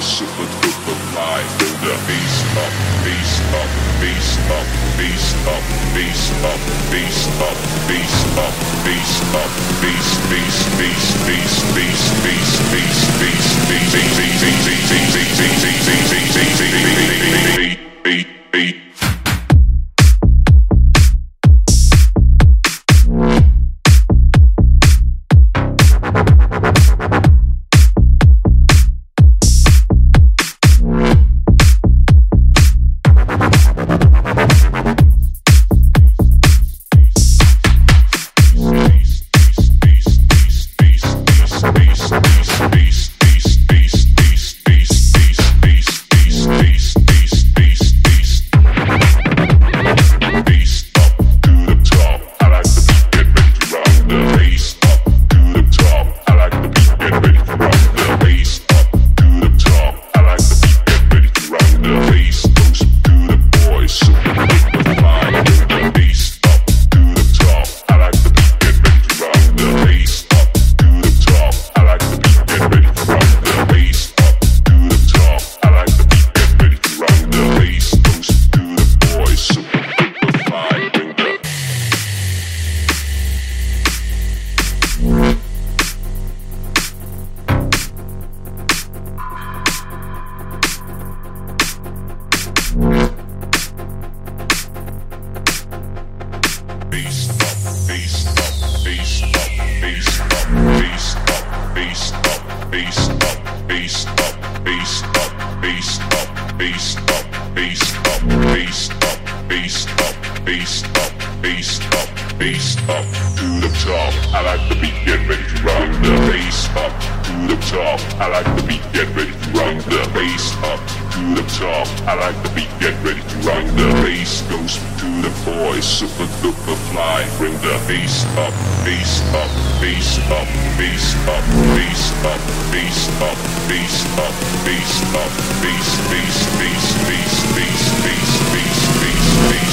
super duper fly. Bring the bass up, bass up, bass up, bass up, bass up, bass up, bass up, bass up, bass, bass, bass, bass, bass, bass, bass, bass, bass, bass, super duper fly. Bring the bass up, bass up, bass up, bass up, bass up, bass up, bass up, bass up, bass, bass, bass, bass, bass, bass, bass, bass, bass.